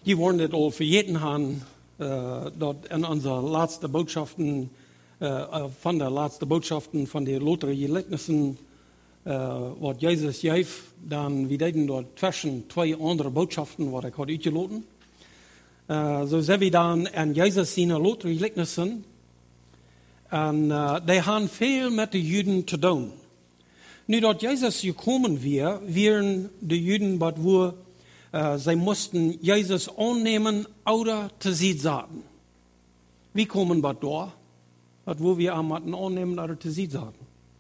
Die wollen das all verjeten haben, dort in unserer letzten Botschaften, von der letzten Botschaften von den Lotharieerlebnissen, was Jesus gaf, dann wir deden dort zwischen zwei andere Botschaften, was ich heute uitgeloten. So sind wir dann an Jesus seine Lotharieerlebnissen, und die haben viel mit den Juden zu tun. Nu dat Jesus gekommen wären die Juden, wo sie mussten Jesus annehmen oder zu sie sagen. Wie kommen wir da? Wo wir am annehmen oder zu sie sagen.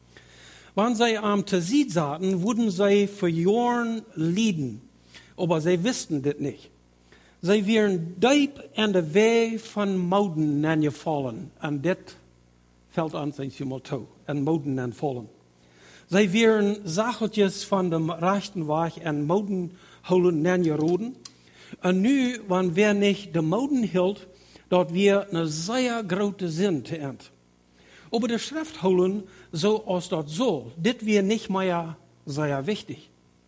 Wenn sie am zu sie sagen, würden sie für Jahren leiden. Aber sie wussten das nicht. Sie wären deep an der Weg von Moden gefallen. Und das fällt uns einmal zu. An Moden fallen. Sie wären Sacheltjes von dem rechten Weg an Moden holen geroden. Und nu, wenn wir nicht den Moden hielt, dort wir eine sehr große Sinn zu ent. Aber die Schrift holen, so als das soll, das wäre nicht mehr sehr wichtig.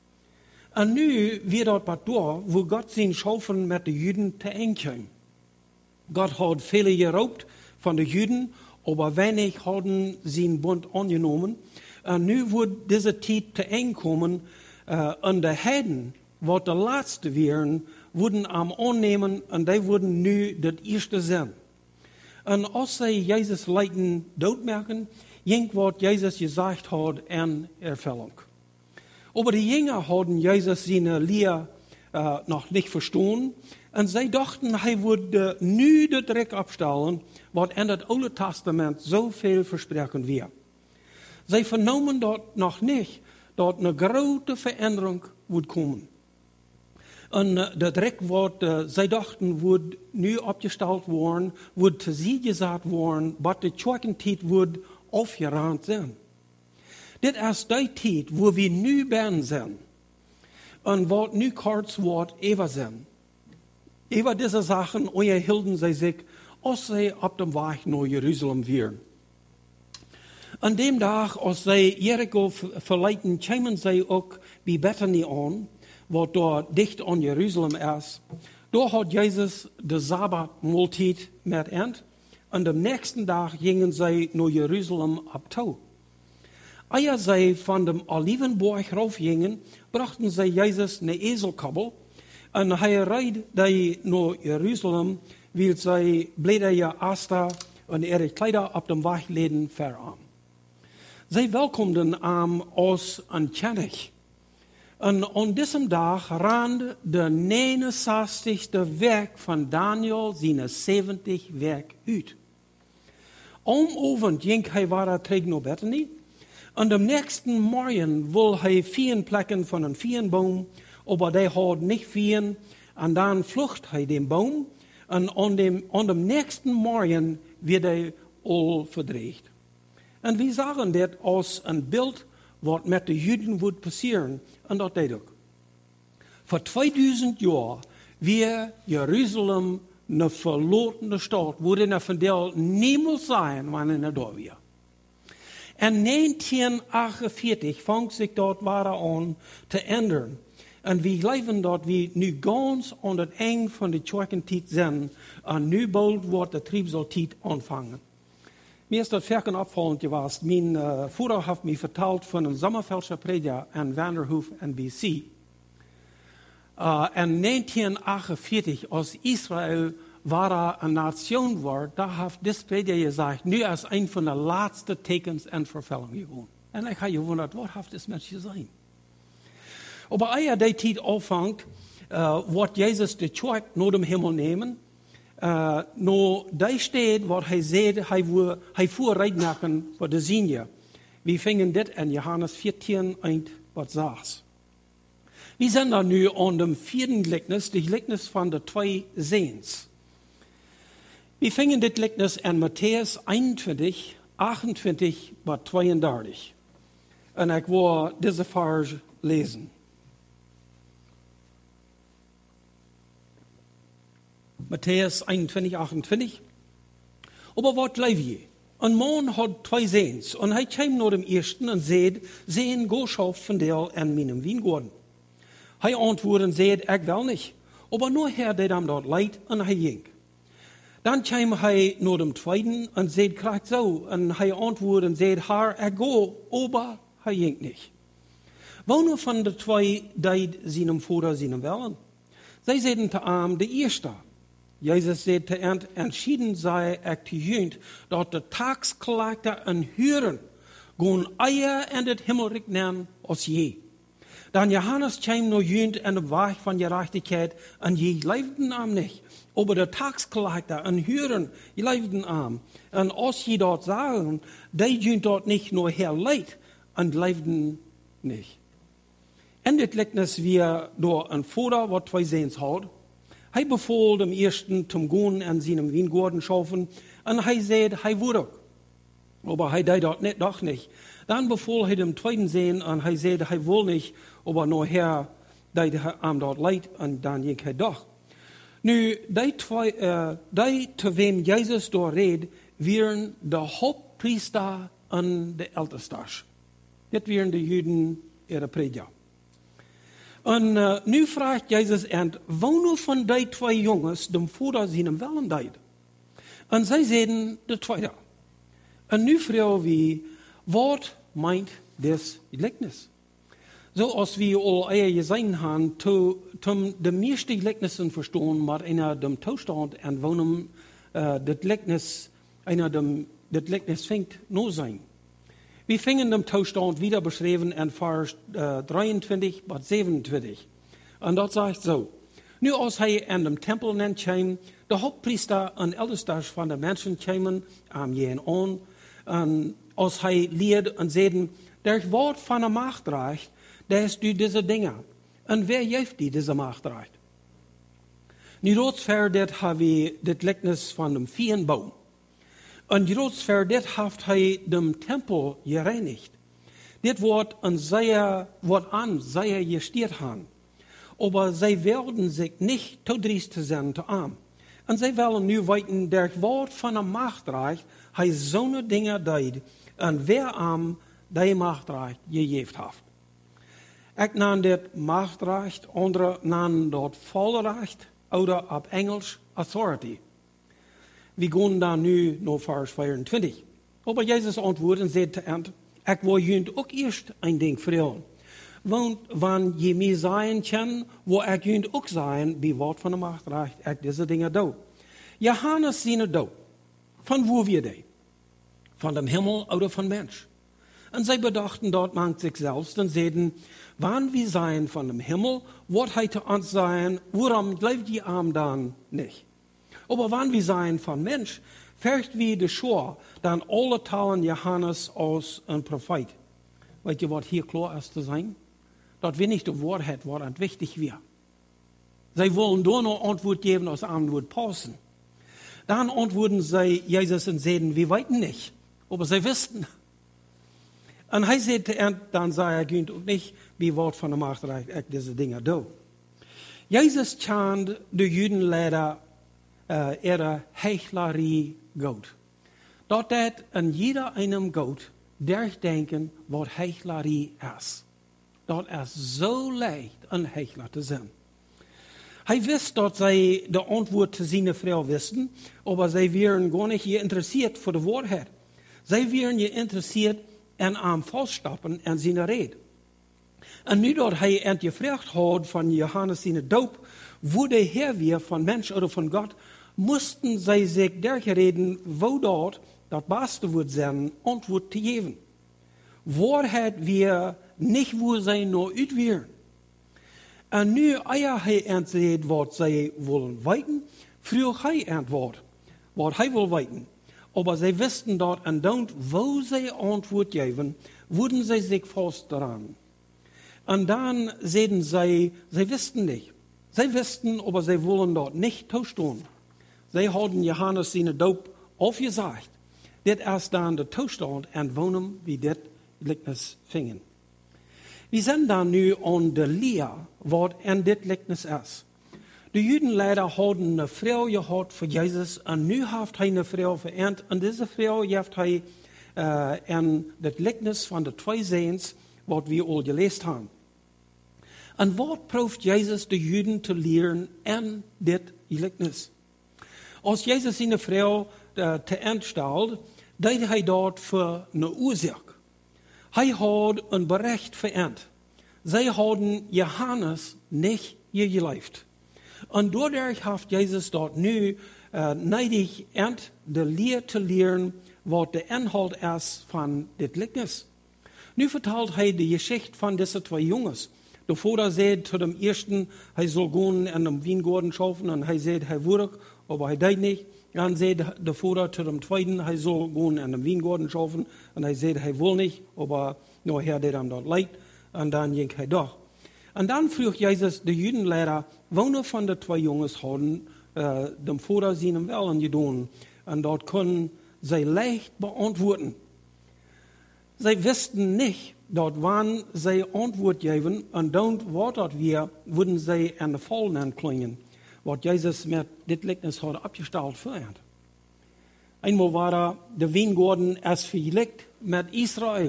Und nu wird dort was da, wo Gott sein Schaufeln mit den Juden zu eng kam. Gott hat viele geraubt von den Juden, aber wenig haben seinen Bund angenommen. Und nu wird diese Zeit zu eng kommen, und die Heiden, was der Letzte wären, würden am annehmen, und die würden nu das Erste sein. Und als sie Jesus Leiden doodmerken, ging was Jesus gesagt hat in Erfüllung. Aber die Jünger hatten Jesus seine Lehre noch nicht verstanden, und sie dachten, er würde nu den Dreck abstellen, was in das Alte Testament so viel versprechen wird. Sie vernommen dort noch nicht, dass eine große Veränderung wird kommen. Und der Dreck, was sie dachten, wird nu abgestellt worden, wird zu sie gesagt worden, was die Schurkenzeit wird aufgerannt sein. Das ist die Zeit, wo wir nu ben sind. Und was nu kurz wird, ever sind. Über diese Sachen, euer hielten sie sich, als sie auf dem Weg nach Jerusalem wären. An dem Tag, als sie Jericho verleiten, kamen sie auch bei Bethany an, was dort dicht an Jerusalem ist. Da hat Jesus die Sabbatmahlzeit mit ent. Und am nächsten Tag gingen sie nach Jerusalem abtau. Als sie von dem Olivenberg raufgingen, brachten sie Jesus eine Eselkabbel. Und er riet die nach Jerusalem, weil sie blieben ja Asta und ihre Kleider auf dem Weg leden verarm. Sie welkomden am als ein König. Und an diesem Tag rand der 69. Werk von Daniel seine 70 Werk uit. Am Abend ging er weiter terug nach Bethany. Und am nächsten Morgen will er 4 Plecken von einem 4 Baum, aber der hat nicht 4. Und dann flucht er den Baum. Und an dem nächsten Morgen wird er all verdreht. Und wir sagen das als ein Bild, was mit den Juden wird passieren. Und das deed ook. Vor 2000 Jahren wird Jerusalem eine verlorene Stadt, wo der von der niemals sein, wenn er da wäre. In 1948 fängt sich dort weiter an zu ändern. Und wir leben dort, wie nu ganz an das Ende von der Schurkenzeit sind. Und nu bald wird der Triebsalzeit anfangen. Mir ist das verken opvallend gewesen. Mein Vater hat mir verteld von einem Sommerfeldse Prediger in Vanderhoof in BC. In 1948, als Israel eine Nation war, da hat das Prediger gesagt, nu ist ein von den letzten Tekens in Verfällung geworden. Und ich habe gewundert, was hat das Mensch sein? Aber als die Zeit anfängt, wird Jesus die Kirche nach dem Himmel nehmen. No, da steht, was er sagt, er fuhr reitmachen für die Sinje. Wir fingen das in Johannes 14 ein, was sagt. Wir sind da nu an dem 4. Gleichnis, das Gleichnis von den 2 Sehens. Wir fingen das Gleichnis in Matthäus 21, 28 bis 32. Und ich will diese Vers lesen. Matthäus 21, 28. Aber was bleibt je? Ein Mann hat 2 Sehens, und er kam nach dem ersten und sagt, Sehen, go schauf von der in meinem Weingarten. Er antwortet und sagt, ich will nicht. Aber nur Herr, der dann dort leid, und er ging. Dann kam er nach dem Zweiten und sagt gleich so, und er antwortet und sagt, Herr, er go, aber er ging nicht. Wonen von den zwei deed seinem Vater seinem Willen? Sie sagten zu ihm, der Erste. Jesus sagte, entschieden sei er zu jünd, dort der Tagsklagte und Hören gehen eher in das Himmelreich nennen als je. Dann Johannes kam nur jünd in dem Weg von Gerechtigkeit und je leibten am nicht. Aber der Tagsklagte und Hören, je leibten am. Und als je dort sagen, die jünd dort nicht nur her leid und leibten nicht. In das Gleichnis wir door ein Vater, was zwei Sehens hat. Er befahl dem Ersten zum Gehen an seinem Weingarten schaufen und er sagt, er würde. Aber er deed dort nicht, doch nicht. Dann befahl er dem Zweiten Sehen und er sagt, er will nicht, aber nachher deed er am dort leid und dann ging er doch. Nu, die zu wem Jesus dort redet, wären der Hauptpriester und der Älteste. Das wären die Juden ihre Prediger. Und nu fragt Jesus woher von die zwei Jungs dem Vater seinem Willen deed. Und sie sagen, der Zweite. Und nu fragen wir, was meint das Gleichnis? So als wir alle gesehen haben, zum de meeste Gleichnissen verstehen, maar einer dem Zustand und wonem das Gleichnis, einer dem das Gleichnis fängt nur sein. Wir fingen den Zustand wieder beschrieben in Vers 23 bis 27. Und dort sagt so, nu als er in dem Tempel kam, der Hauptpriester und Älteste von den Menschen kamen am jeden an, und als er lehrt und sagten, der Wort von der Macht reicht, der ist du diese Dinge. Und wer hilft dir diese Macht reicht? Nu dort verdet haben wir das Gleichnis von dem Feenbaum. Und Jerots verdet haft hij dem Tempel gereinigt. Dit wordt een sehr gestiert haben. Aber sie werden sich nicht zu driest sein zu arm. Und sie wollen nu weten, der Wort von der Machtreich, hij zo'n Dinge deed. Und wer am die Machtreich gegeben hat. Ich nenne das Machtreich, andere nennen dort Vollrecht oder auf Englisch Authority. Wir gehen dann nu naar Vers 24. Aber Jesus antwoordde en zei te eind, ik wil jullie ook eerst een ding vertellen. Want wanneer je mij zijn kan, wil ik jullie ook zijn, bij wat van de macht reicht, ik deze dingen doe. Johannes zijn dood. Van wo wir die? Van dem Himmel oder von Mensch? Und sie bedachten dort man sich selbst und sagten, wann wir sein von dem Himmel, wird hij zu uns sein, warum bleibt die Arm dann nicht? Aber wann wir sein von Mensch, fährt wie de Schor, dann alle talen Johannes als ein Prophet. Weet je wat hier klar ist zu sein? Dat wir nicht die Wahrheit, was wichtig wäre. Sie wollen nur noch Antwort geben, als Antwort passen. Dann antworten sie Jesus und sagen, wir weiten nicht. Aber sie wussten. Und er sagte, dann sei er günt und nicht, wie Wort von der Macht reicht, diese Dinge do. Jesus kann die Juden leider ihre Heuchlerie Gott. Dort hat an jeder einem Gott durchdenken, was Heuchlerie ist. Dort ist so leicht, ein Heuchler zu sein. Er wusste, dass sie die Antwort zu seiner Frau wissen, aber sie wären gar nicht interessiert für die Wahrheit. Sie wären interessiert an am Feststappen an seiner Rede. Und nu dat hij gefragt hat von Johannes seine Doop, wo der Herr wir von Mensch oder von Gott, mussten sie sich durchreden, wo dort das Beste wird sein, Antwort zu geben. Wahrheit wir nicht, wo sie nur utwären. Und nu eier hij antwortet, was sie wollen weiten, früher hij antwort, was hij will weiten. Aber sie wussten dort und dort, wo sie Antwort geben, wurden sie sich fest daran. Und dann sehen sie wussten nicht. Sie wussten, aber sie wollen dort nicht tauschen. Sie haben Johannes seine Doop aufgesagt. Das erst dann der Zustand und wohnen, wie das Gleichnis fingen. Wir sind dann nu an der Lehre, was in das Gleichnis ist. Die Juden leider haben eine Frau gehabt für Jesus und nu hat er eine Frau verernt und diese Frau hat er in das Gleichnis von den zwei Sehens, was wir all gelesen haben. En wat proeft Jezus de Juden te leren en dit gelijkenis? Als Jezus zijn vrouw te entstelt, deed hij dat voor een oorzaak. Hij had een bericht verend. Zij hadden Johannes niet geleefd. En doordat heeft Jezus dat nu neidig end de leer te leren wat de inhoud is van dit gelijkenis. Nu vertelt hij de geschichte van deze twee jongens. De vader zei zu dem eersten, hij zal gaan en de wijngaarden schaffen. En hij zei, hij werkt, maar hij deed niet. Dan zei de vader zu dem tweeden, hij zal gaan en de wijngaarden schaffen. En hij zei, hij wil niet, maar nachher deed hem dat leid. En dan ging hij door. En dan vroeg Jezus de Judenlehrer, welke van de twee jongens hadden de vader zijn willen gedaan. En dat kon zij leicht beantwoorden. Zij wisten niet dat wanneer zij antwoord geven en dan wat dat weer, würden zij aan de val aanklingen. Wat Jezus met dit gelijkenis had opgesteld voor hen. Eenmaal waren de wijngaarden als vergelijkt met Israël.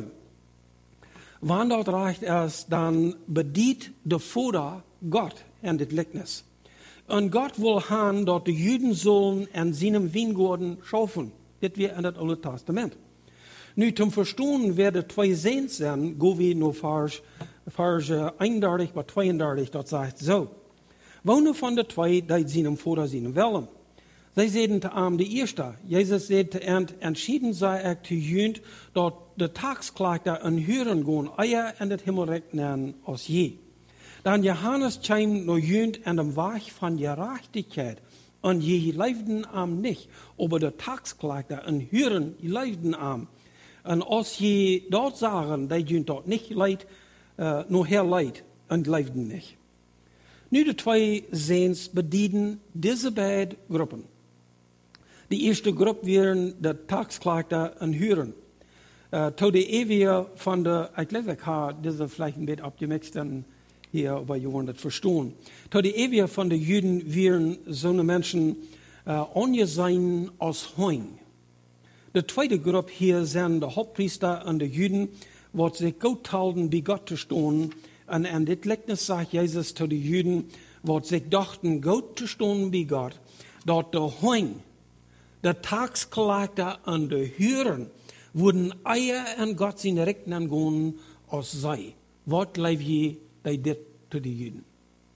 Wanneer dat recht is, dan bedient de vader God in dit gelijkenis. En God wil gaan dat de Juden zullen en zijn wijngaarden schaffen. Dit weer in het Oude Testament. Nu, zum verstaan wer de twee seens zijn, gaan we naar vers 31 bij 32, dat zegt zo. Welke van de twee deed zijn vader zijn willen? Zij zeiden te hem de eerste. Jezus zei te eind, entschieden zij ik te junt, dat de taxklaagder een huren gaan eier in het himmelrijk nemen als je. Dan Johannes kwam naar junt en de weg van gerechtigheid. En je leefden am niet, aber de taxklaagder een huren leefden am. En als je dat zagen, dat je dat niet leidt, nog heel leidt en leefden niet. Nu de twee seens bedienen deze beide groepen. De eerste groep waren de taxklaagder en huren. Tot de eeuwige van de, ik geloof ik ga deze vielleicht een beetje opgemixt en hier bij jullie het verstaan. Tot de eeuwige van de Juden waren zo'n mensen ongezien als hoing. De tweede groep hier zijn de hoofdpriester en de Juden, wat zich goed hielden bij God te staan. En in dit gelijkenis zegt Jezus tot de Juden, wat zich dachten goed te staan bij God, dat de hoing, de taxklaagder en de huren, worden eier en God zijn rechten gaan als zij. Wat leef je bij dit tot de Juden?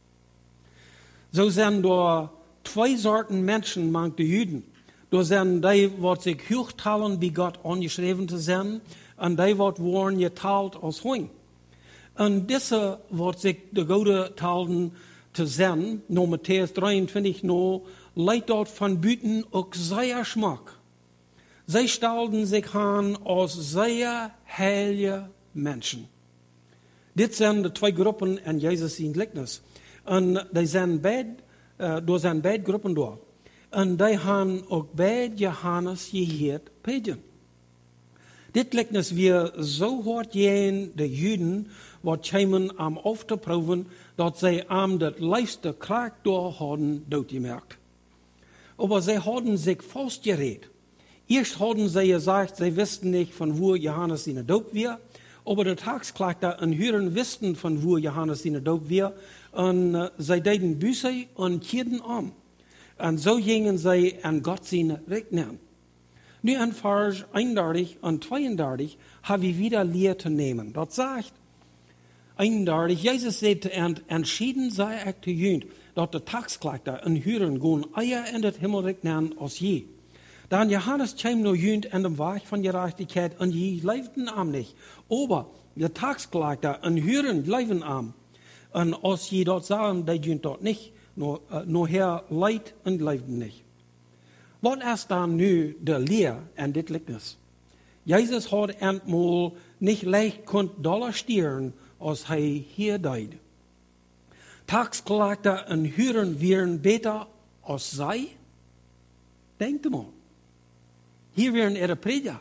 Zo zijn er twee soorten mensen mank de Juden. Er zijn die wat zich hoogtalen bij God aangeschreven te zijn, en die wat worden getaald als hoing. En deze wat zich de goede talen te zijn, naar Matthäus 23 leidt dat van buiten ook zeer smaak. Zij stelden zich aan als zeer heilige mensen. Dit zijn de twee groepen in Jezus zijn gelijkenis. En die zijn door zijn beide groepen door. En die hebben ook beide Johannes geheerd predigen. Dit gelijkenis weer zo hard gaan de Juden wat kwamen am af te proeven dat zij am het lijfste kracht door hadden doodgemerkt. Maar zij hadden zich vastgereed. Eerst hadden zij gezegd, zij wisten niet van waar Johannes in de doop weer. Aber de taxklaagder en huren wisten van waar Johannes in de doop weer. En zij deden buze en keerden om. En zo gingen zij aan God zijn rechten. Nu in vers 31 en 32 hebben we wieder leer te nemen. Dat zegt 31, Jezus zei te eind, entschieden zij ik te junt, dat de taxklaagder en huren gaan eier in het himmelrijk nemen als je. Dan Johannes kwam naar junt in de weg van gerechtigheid en je leefden am niet. Aber de taxklaagder en huren leven am. En als je dat zagen, dat junt dat niet, her leid en leefden niet. Wat is dan nu de leer in dit gelijkenis? Jezus had eenmaal niet leicht kunt dollar stieren als hij hier deed. Taxklaagder en huren waren beter als zij? Denkt mal. Hier waren ihre Prediger.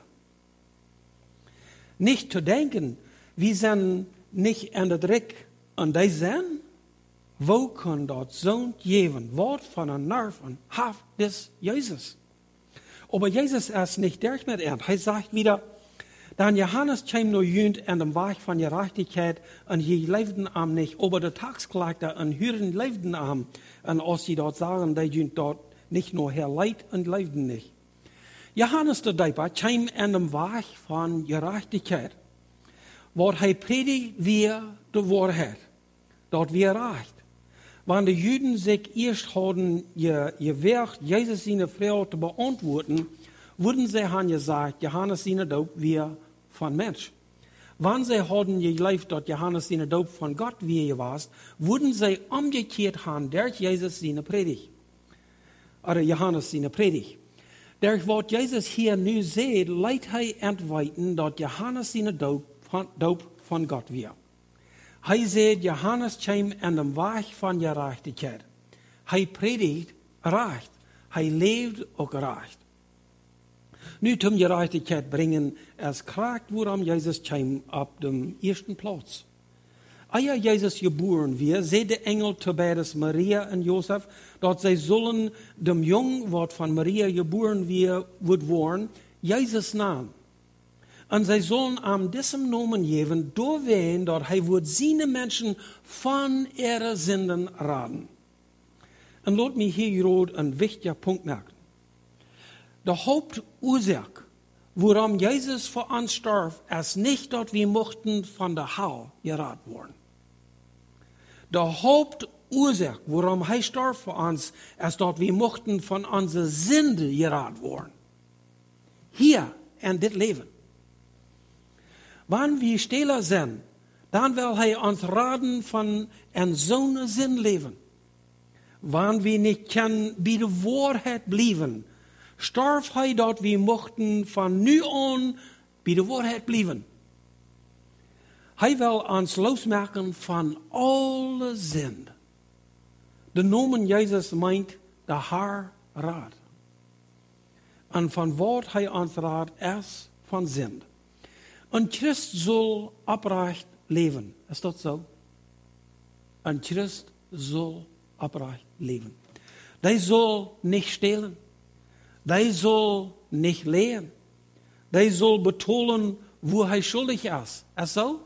Nicht zu denken, wir sind nicht in der Dreck und die sind, wo kann dat zo'n geven? Wat van een nerven heeft des Jezus? Aber Jesus ist nicht durch mit er. Er sagt wieder, Dan Johannes kwam nog junt aan de weg van gerechtigheid en je leefden am niet, aber de taksklaagte en huren leefden am. En als je dat zeggen, die junt dat niet nog herleid en leefden niet. Johannes de Dijper kwam aan de weg van gerechtigheid. Wat hij predigt weer de waarheid. Dat weer recht. Wanneer de Juden zich eerst hadden gewerkt, Jezus zijn vrouw te beantwoorden, wurden sie han gesagt, Johannes seine Doop weer van mens. Wanneer zij hadden geleefd dat Johannes seine Doop van God weer was, wurden zij omgekeerd han der Jezus seine predigt. Oder Johannes seine predigt. Der wat Jezus hier nu zegt, leidt hij entwijten dat Johannes seine Doop van God weer. Hij zegt, Johannes kwam aan de weg van gerechtigheid. Hij predigt recht. Hij leeft ook recht. Nu zum gerechtigheid brengen, als kracht, waarom Jezus kwam op de eerste plaats. Als Jezus geboren werd, zei de engel te beides Maria en Jozef, dat zij zullen dem jong, wat van Maria geboren wordt worden, Jezus naam. En zij zullen aan deze namen geven, doorween dat hij wordt zijn mensen van ihre zinden raden. En laat me hier een wichtiger punt maken. De hoofdoorzaak waarom Jezus voor ons starf, is niet dat we mochten van de hel geraad worden. De hoofdoorzaak waarom hij starf voor ons, is dat we mochten van onze zinden geraad worden. Hier in dit leven. Wanneer we stiller zijn, dan wil hij ons raden van een zo'n zin leven. Wanneer we niet kunnen bij de waarheid blijven, starf hij dat we mochten van nu aan bij de waarheid blijven. Hij wil ons losmaken van alle zin. De naam Jezus meint de haar raad. En van wat hij ons raadt is van zin. Een Christ zal oprecht leven. Is dat zo? Een Christ zal oprecht leven. Hij zal niet stelen. Hij zal niet leren. Hij zal betonen waar hij schuldig is. Is zo?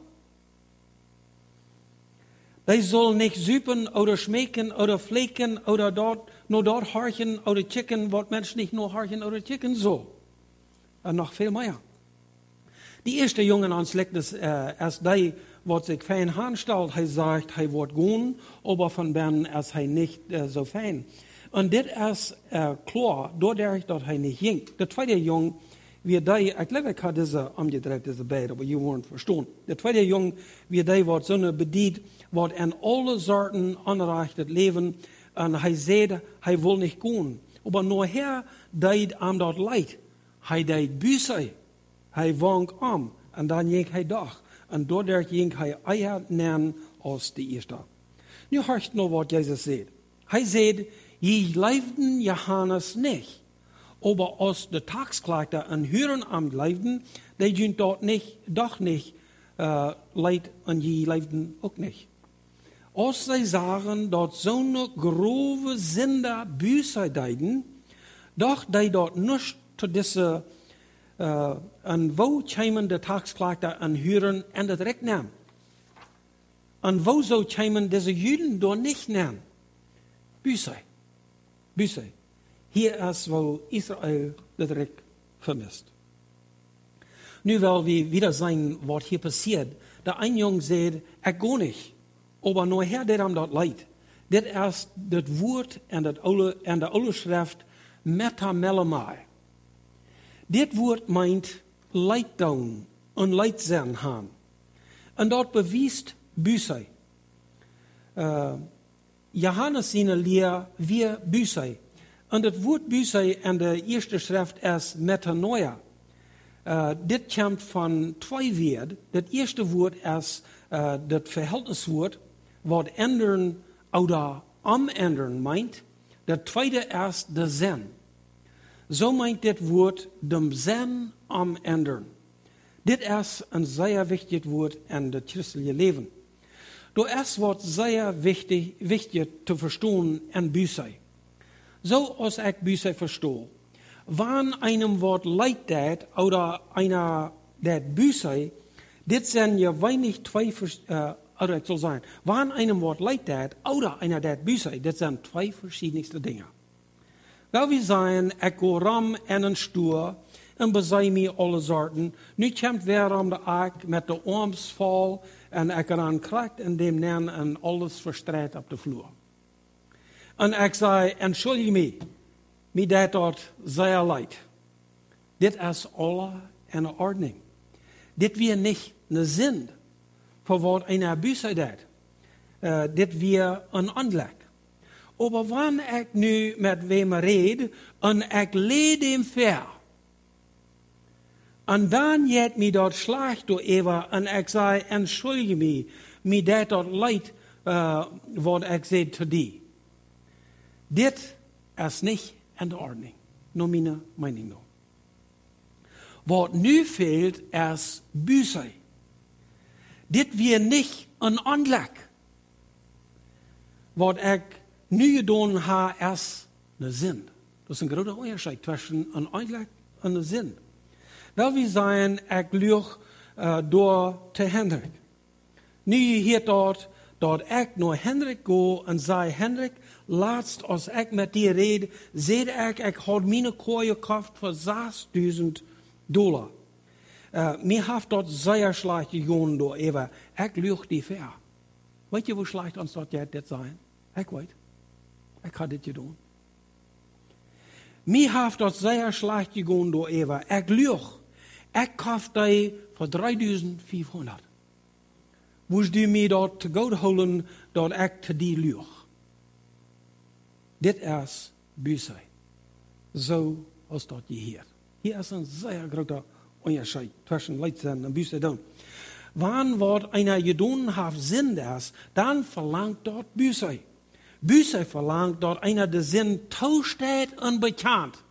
Hij zal niet zuipen, oder schmeken, oder vleken, oder dort harchen, oder chicken, wat mensen niet nog harchen, oder chicken zo. En nog veel meer. Die eerste jongen aan Slechtnis is die, wat zich fijn aanstelt. Hij zegt, hij wordt gaan, maar van binnen is hij niet zo fijn. En dit is klaar, doordat dat hij niet ging. De tweede jong, wie die, ik geloof ik had deze omgedraaid, deze beide, maar je wordt verstaan. De tweede jong, wie die wordt zo'n bediend, wordt in alle soorten onrecht het leven. En hij zei, hij wil niet gaan. Maar nachher deed hem dat leid. Hij deed buiten. Hij wang om en dan ging hij dag. En doordat ging hij eier nemen als de eerste. Nu hoort nog wat Jezus zegt. Hij zegt, je leefden Johannes niet. Maar als de taksklaagte en huren am leefden, die doen dat niet, doch niet leid en je leefden ook niet. Als zij zagen dat zo'n grove zinder buiten deden, doch die dat niet tot deze en wo kwamen de taksklaagte en huren en het recht nam. En wo zo kwamen deze Juden door niet nam. Buiten. Hier is wo Israël het recht vermist. Nu wil we wieder zijn wat hier passiert. De een jong zegt, ik ga niet. Maar nachher deed hem dat leid. Dit is het woord en de oude schrift metamelemai. Dit woord meint leid doen en leid zijn gaan. En dat bewijst buiten. Johannes zijn leer weer buiten. En het woord buiten in de eerste schrift is metanoia. Dit komt van twee woorden. Het eerste woord is het verhältniswoord, wat ändern oder omändern meint. Het tweede is de zin. Zo meint dit woord de zin omändern. Dit is een zeer wichtig woord in het christelijke leven. Er is wat zeer wichtig te verstaan in buiten. Zoals ik buiten verstehe. Wanneer einem wat leid deed, oder einer dat Büsei, dit zijn je weinig twee, oder het zal zijn, wanneer einem wordt leidt dat, oder einer dat Büsei, dit zijn twee verschiedenste dingen. Wel, we zijn, ik go ram en een stoer, en bezij me alle soorten. Nu komt weer om de aak met de arms vol, en ik eraan krijgt en dem nen en alles verstrekt op de vloer. En ik zei, entschuldige me dat dort zeer leid. Dit is alle in ordning. Dit weer niet een zin voor wat een Büsei deed. Dit weer een aanleg. Maar wanneer ik nu met wem red, en ik leed hem ver, en dan jet me dat slecht door Eva, en ik zei, entschuldige me dat leid, wat ik zei te die. Dit is niet in de ordning, naar mijn mening. Wat nu fehlt, is Büsei. Dit weer niet een aanleg. Wat ik nu gedaan heb, is een zin. Dat is een grote onderscheid tussen een aanleg en een zin. Wel, we zijn, ik lucht door te Hendrik. Nu hier dat ik naar Hendrik ga en zei, Hendrik, laatst als ik met die red, zei ik had mijn kooi gekocht voor $6.000. Mir heeft dat zeer slecht gegaan door Eva. Ik lucht die ver. Weet je hoe slecht ons dat dit zijn? Ik weet. Ik ga dit doen. Mir heeft dat zeer slecht gegaan door Eva. Ik lucht. Ik kocht die voor $3.500. Woest u mij dat te goed houden dat ik te die lucht? Dit is Büsei. Zo als dat je hier. Hier is een zeer grote onderscheid tussen Leidzin en Büsei doen. Wanneer wat einer gedaan heeft zin is, dan verlangt dat Büsei. Büsei verlangt dat einer de zin toestaat en bekend.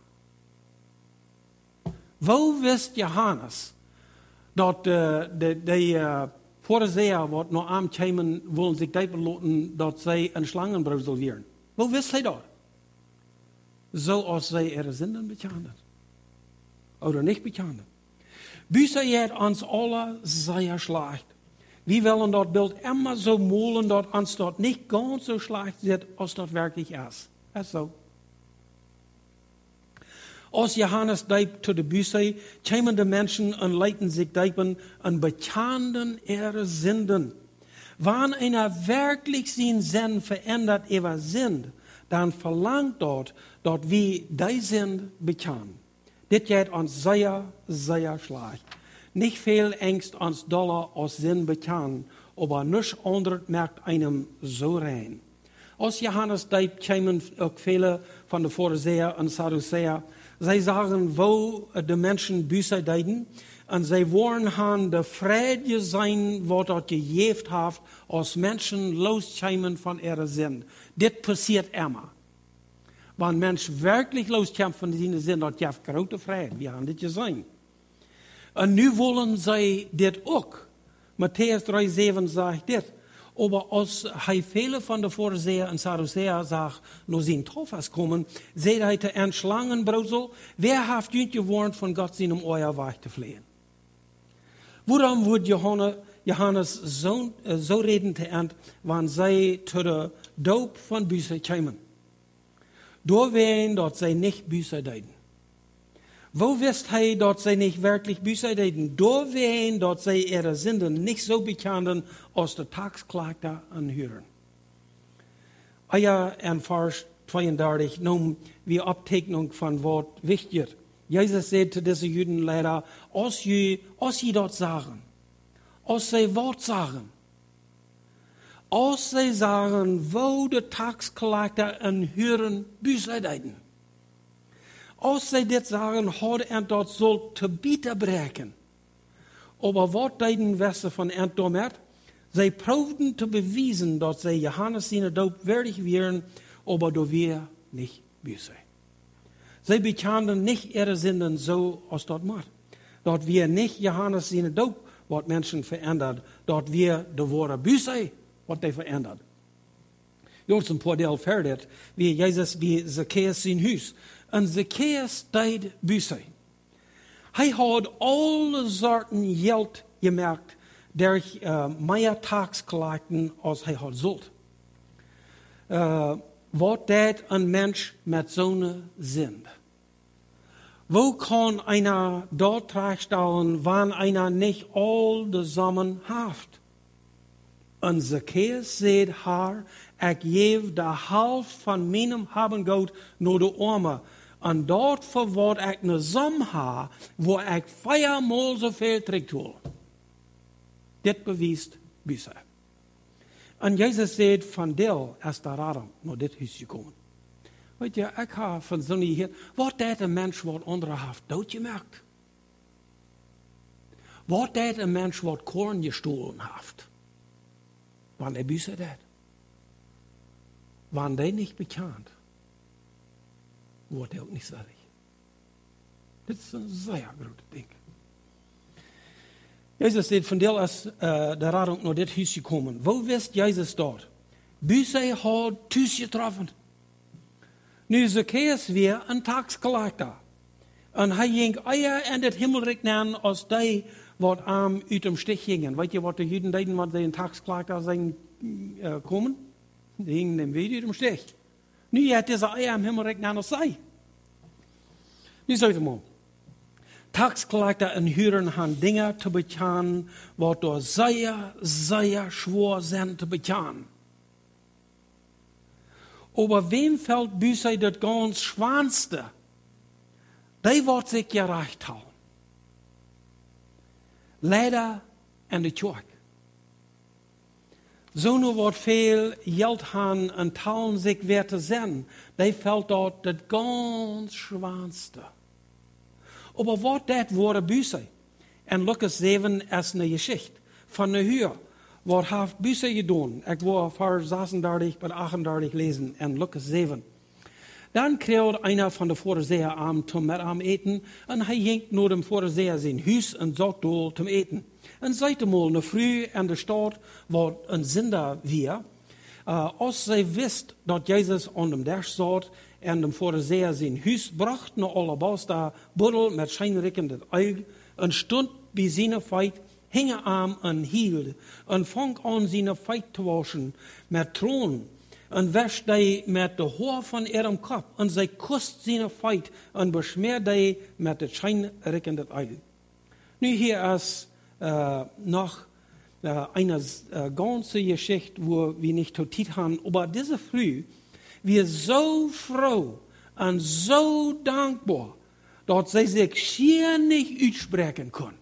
Wo wist Johannes dat de Pharisäer wat nog aankomen willen zich dijpen laten dat zij een slangenbroedsel werden? Wo wist hij dat? Zoals zij er zinnen bekenden. Oder niet bekenden. Büsei heeft ons alle zeer slecht. We willen dat beeld immer zo molen dat ons dat niet ganz zo slecht zit als dat werkelijk is. Dat is zo. Als Johannes dijpt tot de Büsei, komen de mensen en leiden zich dijpen en bekenden ihre zinden. Wanneer einer werkelijk zijn zin verändert ihre zin, dan verlangt dat we die zin bekennen. Dit gaat ons zeer, zeer slecht. Nicht veel angst ons dollar als zin bekennen, aber nichts anderes merkt einem so rein. Als Johannes dijpt, komen ook vele van de Pharisäer en Sadduceer. Zij sagen, wo de mensen Büsei deiden, en zij worden aan de vrede zijn wat dat gegeven heeft, als mensen loskomen van ihre zin. Dit passiert immer. Wanneer mensen werkelijk loskomen van zijn zin, dat heeft grote vrede. We gaan dit gezien. En nu willen zij dit ook. Matthäus 3,7 zegt dit. Maar als hij vele van de Pharisäer en Sadduceer zag naar zijn tofas komen, zei hij te een slangenbroedsel, wer heeft jullie gewarnt van God zijn om euer weg te vliegen? Waarom wordt Johannes zo reden te eind, wanneer zij tot de doop van Büsei komen? Doorwegen dat zij niet Büsei deden. Wo wist hij dat zij niet werkelijk Büsei deden? Doorwegen dat zij ihre zinden niet zo bekenden als de taksklaagter aanhuren. Ja, en vers 32 noemen we optekening van wat wichtiger. Jezus zei te deze Juden leider, als je dat zeggen, als zij wat zeggen, als zij zeggen, wo de taksklaagter aanhuren Büsei deden. Als zij dit zeggen, hadden en dat zal te bieten breken. Maar wat deden wessen van en daarmee? Zij proefden te bewijzen dat zij Johannes zijn doop waardig waren, maar door weer niet Büsei. Zij bekenden niet ihre zinden zo als dat moet. Dat weer niet Johannes zijn doop wat mensen verandert, dat weer de woorden Büsei wat hij verandert. Jods een paar deel verder, wie Jezus bij Zacchaeus zijn huis. En Zacchaeus deed Büsei. Hij had alle soorten geld gemerkt durch meer taxklachten als hij had zult. Wat deed een mens met zo'n zin? Wo kann einer dort terechtstellen, wann einer nicht all zusammen haft? Und Zacchaeus sagt haar, ich gebe de half van meinem haben Gott nur de Arme. Und dort verwort ich ne Samm ha, wo ich 4-mal so viel trägt hol. Dit bewiest Büsse. Und Jesus sagt, von dir ist der Radam naar dit huis gekommen. Weet je, ik heb van zo'n hier, wat deed een mens wat anderen heeft doodgemerkt? Wat deed een mens wat korn gestohlen heeft? Wanneer büße dat? Waren die nicht bekannt? Wordt hij ook niet zorg. Dit is een zeer groot ding. Jezus zei, van deel is de Radung naar dit huis gekomen. Wo wist Jezus dort? Büße had thuis getroffen. Nu Zacchaeus weer een taxcollector. En hij ging eher in het himmelrijk aan als die wat arm uit dem Stich gingen. Weet je wat de Juden deden, wat ze een taxcollector zijn komen? Die gingen hem weer uit dem Stich. Nu hat deze eher im himmelrijk aan als zij. Nu zeg ik maar. Taxcollector en huren han dingen te betalen, wat door zeer, zeer schwer zijn te betalen. Aber wem fällt Büße das ganz Schwanste? Die wird sich gerecht haben. Leider in der Kirche. So nur wird viel Geld haben und teilen sich Werte sein, die fällt dort das ganz Schwanste. Aber was das wurde Büße? In Lukas 7 ist eine Geschichte von der Höhe. Wat heeft Büße gedaan? Ik wil vers 36 bis 38 lesen in Lukas 7. Dan kreeg einer von de Pharisäer am zum met am eten en hij ging naar dem Pharisäer zijn huis en zocht dol zum eten. En zeite mal ne früh in de stad wat een zinder weer. Als zij wist dat Jezus aan dem Tisch zat en dem Pharisäer zijn huis bracht naar alabaster buddel met schijnrikkende oog en stond bij zijn feit hingen aan en hield en vang aan zijn feit te waschen met troon en wäscht die met de haar van ihrem kop en zij kust zijn feit en besmeert die met de schijnrikkende oog. Nu hier is noch eine ganze Geschichte, wo wir nicht totiert haben, aber diese Früh, wir so froh und so dankbar, dass sie sich schier nicht aussprechen können.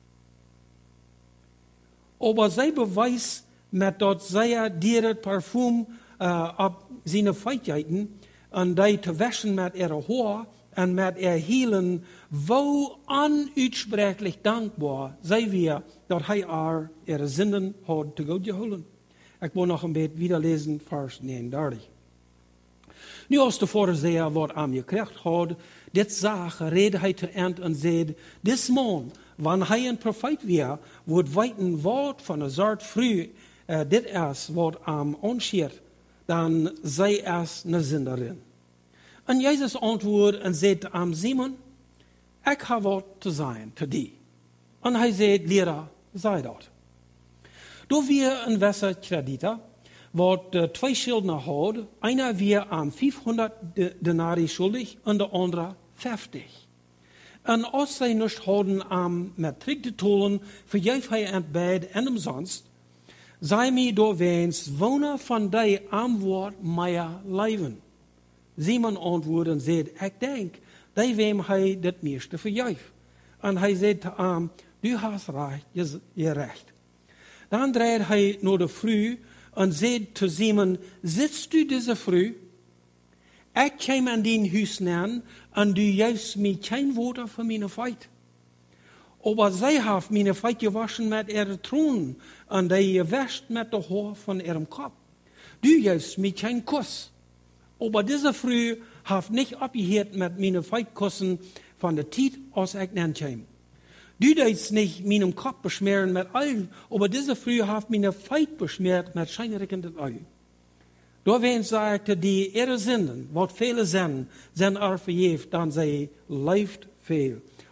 Aber sie beweist, mit dass sie dir Parfum ab seine Fähigkeiten und die zu waschen mit ihrer Haar und mit ihr Hielen, wo unuitsprechlich dankbar sei wir, dass er ihre Sünden hat zu Gott geholt. Ich will noch ein bisschen wiederlesen, Vers 39. Nu als de Pharisäer wat aan gekriegt hat, dit zag, reed hij te eind en zei, dis man, wanneer hij een profeet weer, wordt weten wat van een soort früh dit is wat am anschiert, dan zij is een zinderin. En Jezus antwoordde en zei aan Simon, ik heb wat te zijn te die. En hij zei, leraar, zei dat. Door weer een Wasser kredieten, wat 2 Schuldner had, einer weer aan 500 denari schuldig en de andere 50. En als zij niet hadden aan met terug te tollen, vergeef hij het beide en omsonst, zij mij doorweens wonen van die antwoord meer leven. Simon antwoordde en zei, ik denk, die wem hij het meeste vergeef. En hij zei te hem, du hast recht, je recht. Dan draait hij naar de vrouw en zei te Simon, sitzt du deze vrouw? Ik kwam aan die huis neer en du geeft mij geen woord voor mijn feit. Aber zij heeft mijn feit gewaschen met ihre troon en die gewascht met de haar van ihrem kop. Du geeft mij geen kus. Aber diese Früh heeft nicht abgehört mit meinen Feitkussen von der Tiet, als ich nicht kam. Du deitst nicht meinen Kopf beschmieren mit Öl, aber diese Früh heeft meine Feit beschmiert mit scheinrickenden Öl. Doorheen sagte die ihre Sünden, wat viele sind vergeeft, dann sie leeft veel.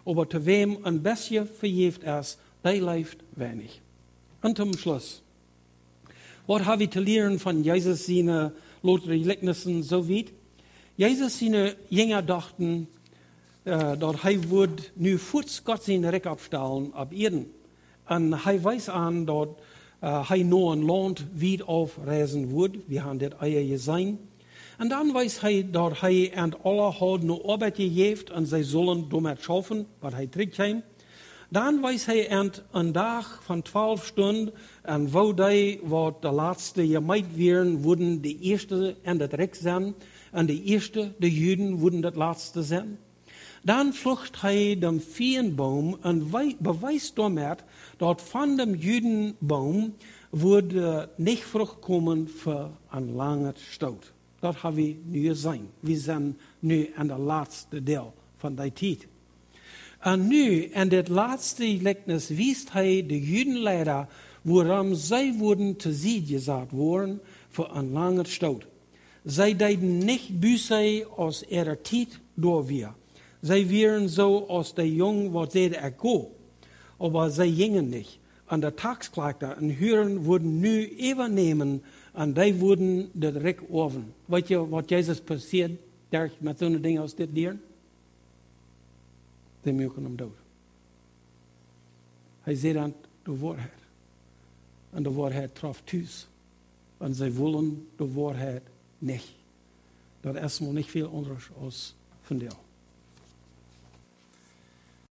aber zu wem ein bisschen verjeft ist, der leeft wenig. Und zum Schluss. Was habe ich zu lernen von Jesus seine Lotterielegnissen so weit? Jesus seine Jünger dachten, dass er würde nu voets Gott sein Recht abstellen ab Erden. Und er weiß an, dass er nur ein Land weit aufreisen würde. Wir haben das Eier gesehen. Und dann weiß er, dass er an alle hat nur Arbeit gegeben und sie sollen damit schaffen, was er trägt. Dann weiß er an einen Tag von 12 Stunden, und wo die, was der letzte gemacht werden, würden die erste an das Recht sein, und die erste, die Juden, würden das letzte sein. Dann flucht er dem Feenbaum und beweist damit, dass von dem Judenbaum würde nicht Frucht kommen für ein langer Staud. Das haben wir nu gesehen. Wir sind nu an der letzten Teil von der Zeit. Und nu, in das letzte Gleichnis, wies er die Judenlehrer, woran sie wurden zu sie gesagt worden für ein langer Staud. Sie deuten nicht Büße aus ihrer Zeit durch wir. Sie wären so aus der Jungen, was sie go, aber sie gingen nicht. Und der Tagsklagter und Hören wurden nu übernehmen und die wurden direkt offen. Weißt ihr, was Jesus passiert, der mit so einem Ding aus den Dieren? Sie mögen ihn tot. Er sagt dann die Wahrheit. Und die Wahrheit traf Tüß. Und sie wollen die Wahrheit nicht. Das ist mal nicht viel anderes als von dir.